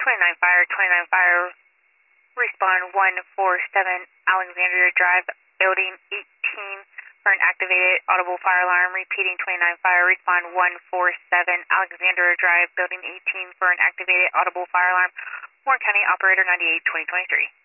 29 fire, respond 147 Alexandria Drive, building 18 for an activated audible fire alarm. Repeating 29 fire, respond 147 Alexandria Drive, building 18 for an activated audible fire alarm. Warren County Operator 98, 2023.